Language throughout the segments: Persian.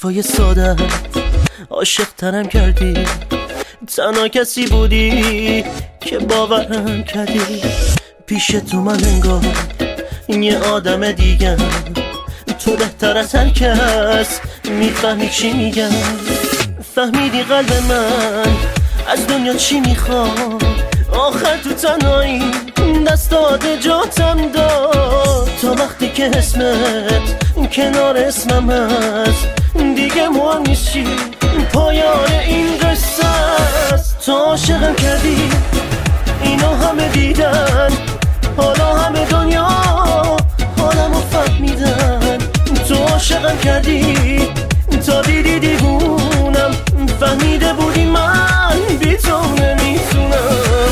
حرفای ساده عاشق تنم کردی، تنها کسی بودی که باورم کردی. پیش تو من انگار یه آدم دیگم، تو بهتر از هر کس میفهمی چی میگم. فهمیدی قلب من از دنیا چی میخواد، آخر تو تنهایی دست داده جاتم داد. تا وقتی که اسمت کنار اسمم هست دیگه مهم نیست چی، پایان این قصه است. تو عاشقم کردی اینو همه دیدن، حالا همه دنیا حالمو فهمیدن. تو عاشقم کردی تا دیدی دیوونم، فهمیده بودی من بی تو نمیتونم.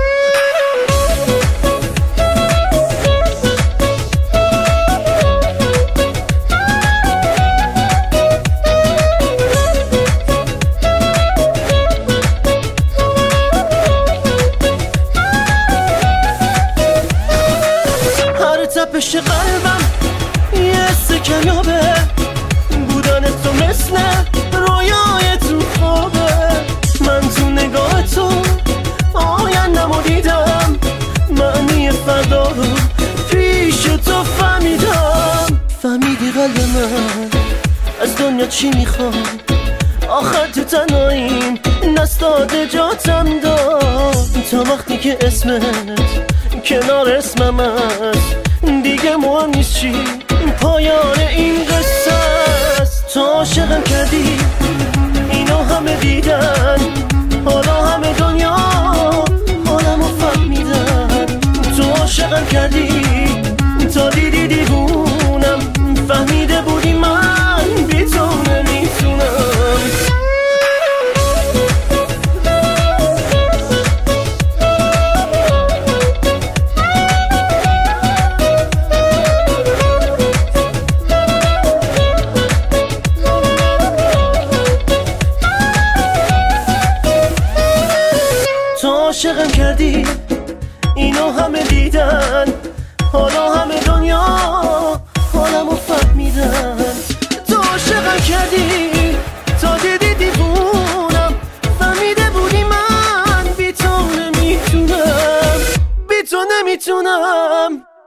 هر تپش قلبم یه حس کمیابه، بودن تو مثل رویای تو خوابه. من تو نگاه تو آینده‌مو دیدم، معنی فردا رو پیش تو فهمیدم. فهمیدی قلب من از دنیا چی میخواد، آخر تو تنهاییم دست داده جاتم داد. تا وقتی که اسمت کنار اسمم هست دیگه مهم نیست چی، پایان این قصه است. تو عاشقم کردی اینو همه دیدن، حالا همه دنیا حالمو فهمیدن. تو عاشقم کردی تا دیدی دیوونم، فهمیده بودی من بی تو نمیتونم. تو عاشقم کردی اینو همه دیدن، حالا همه دنیا حالمو فهمیدن. تو عاشقم کردی تا دیدی دیوونم، فهمیده بودی من بی تو نمیتونم، بی تو نمیتونم.